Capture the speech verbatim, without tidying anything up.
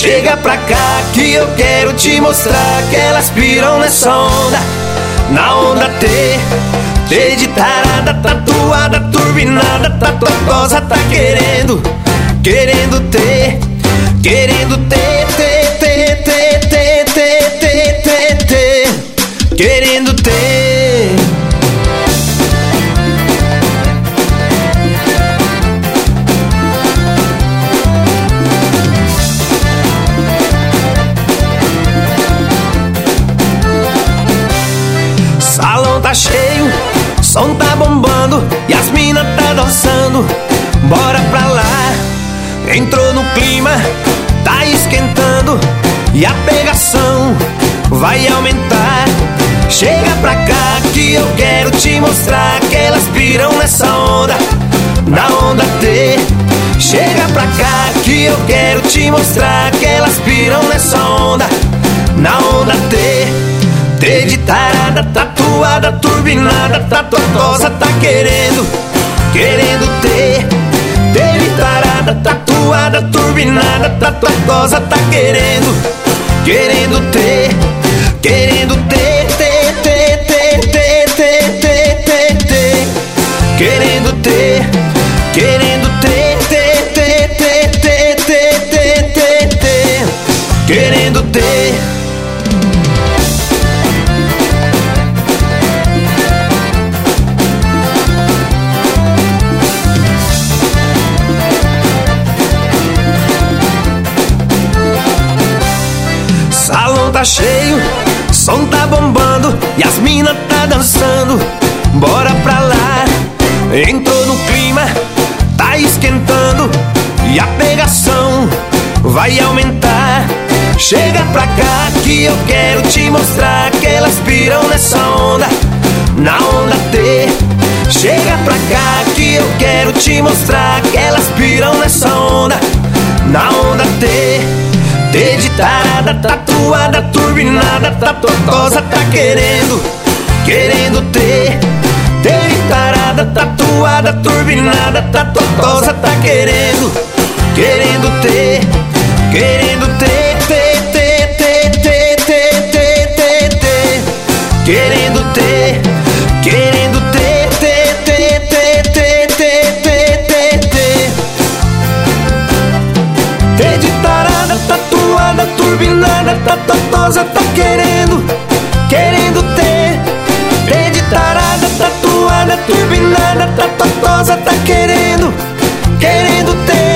Chega pra cá que eu quero te mostrar que elas piram nessa onda. Na onda T, T de tarada, tatuada, turbinada, tatuosa, tá querendo, querendo ter, querendo ter, ter, ter, ter, ter, ter, ter, ter, ter, querendo ter. Salão tá cheio, som tá bombando e as mina tá dançando. Bora pra lá, entrou no clima, tá esquentando e a pegação vai aumentar. Chega pra cá que eu quero te mostrar que elas piram nessa onda. Na onda T, chega pra cá que eu quero te mostrar que elas piram nessa onda. Na onda T, T de tarada, tatuada, turbinada, tatuosa, tá querendo, querendo ter. T de tarada, tatuada, turbinada, tatuosa, tá querendo, querendo ter, querendo ter, ter, ter, ter, ter, ter, ter, ter, ter, querendo ter, querendo ter, ter, ter, ter, ter, ter, ter, ter, ter, querendo ter. Salão tá cheio, som tá bombando e as mina tá dançando. Bora pra lá, entrou no clima, tá esquentando e a pegação vai aumentar. Chega pra cá que eu quero te mostrar que elas piram nessa onda. Na onda T, chega pra cá que eu quero te mostrar que elas piram nessa onda. Na onda T, T de tarada, tatuada, turbinada, tatuosa, tá querendo, querendo ter. T de tarada, tatuada, turbinada, tatuosa, tá querendo, querendo ter, querendo ter, ter, ter, ter, ter, ter, ter, ter, ter, querendo ter, querendo ter, ter, ter, ter, ter, ter, ter, ter, ter. T de tarada, tatuada, turbinada, tatuosa, tá querendo, querendo ter. T de tarada, tatuada, turbinada, tatuosa, tá querendo, querendo ter.